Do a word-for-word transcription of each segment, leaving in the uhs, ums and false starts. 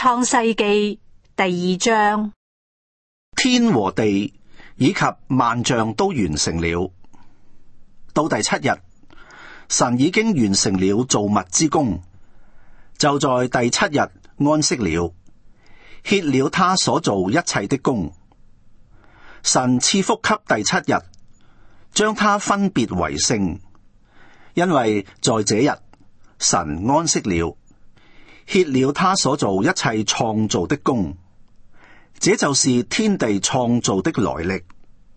創世記第二章。 天和地以及萬象都完成了。到第七日，神已經完成了造物之工，就在第七日安息了，歇了他所做一切的工。神賜福給第七日，將它分別為聖，因為在這日神安息了，歇了他所做一切創造的工。這就是天地創造的來歷。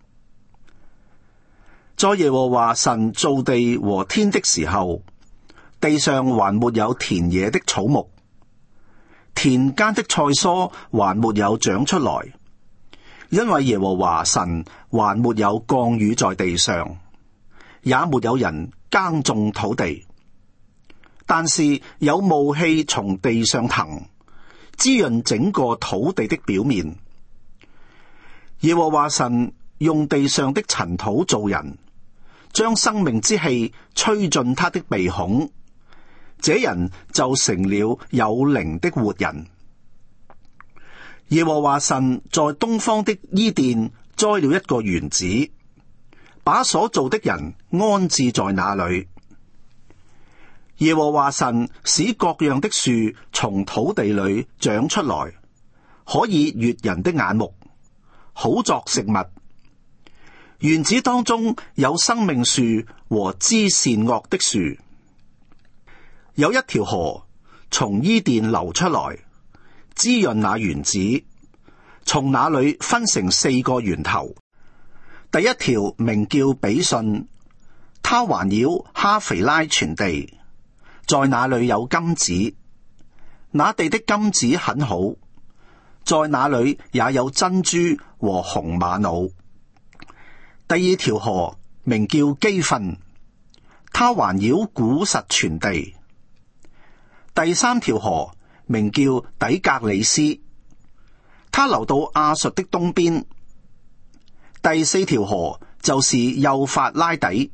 在耶和華神造地和天的時候，地上還沒有田野的草木，田間的菜蔬還沒有長出來，因為耶和華神還沒有降雨在地上，也沒有人耕種土地。但是有霧氣從地上騰，滋潤整個土地的表面。耶和華神用地上的塵土造人，將生命之氣吹進他的鼻孔，這人就成了有靈的活人。耶和華神在東方的伊甸栽了一個園子，把所造的人安置在那裏。耶和華神使各樣的樹從土地裏長出來，可以悅人的眼目，好作食物。園子當中有生命樹和知善惡的樹。有一條河從伊甸流出來，滋潤那園子，從那裏分成四個源頭。第一條名叫比遜，它環繞哈肥拉全地，在那裏有金子，那地的金子很好，在那裏也有珍珠和紅瑪瑙。第二條河名叫基訓，它環繞古實全地。第三條河名叫底格里斯，它流到亞述的東邊。第四條河就是幼發拉底。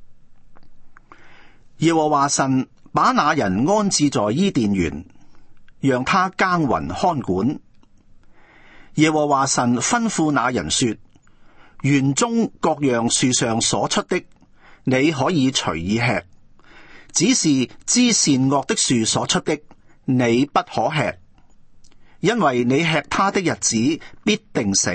耶和華神把那人安置在伊甸園，讓他耕耘看管。耶和華神吩咐那人說：園中各樣樹上所出的，你可以隨意吃；只是知善惡的樹所出的，你不可吃，因為你吃它的日子必定死。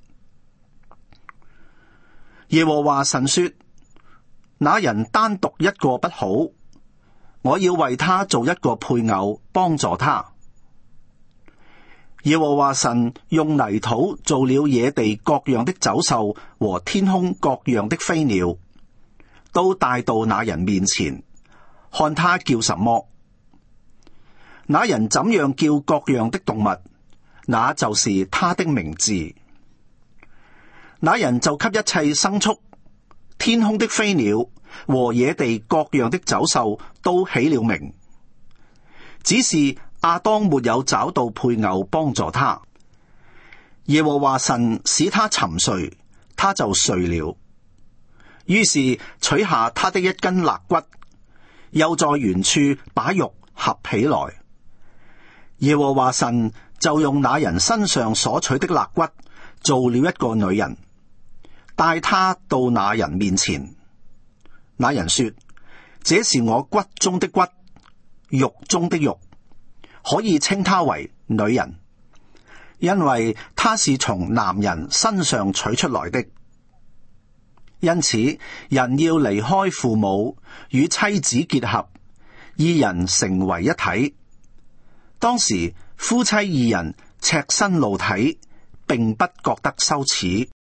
耶和華神說：那人單獨一個不好，我要為他做一個配偶，幫助他。耶和華神用泥土做了野地各樣的走獸和天空各樣的飛鳥，都帶到那人面前，看他叫什麼。那人怎樣叫各樣的動物，那就是他的名字。那人就給一切牲畜、天空的飛鳥和野地各樣的走獸都起了名，只是亞當沒有找到配偶幫助他。耶和華神使他沉睡，他就睡了。於是取下他的一根肋骨，又在原處把肉合起來。耶和華神就用那人身上所取的肋骨做了一個女人，帶他到那人面前。那人說：這是我骨中的骨，肉中的肉，可以稱她為女人，因為她是從男人身上取出來的。因此，人要離開父母，與妻子結合，二人成為一體。當時夫妻二人赤身露體，並不覺得羞恥。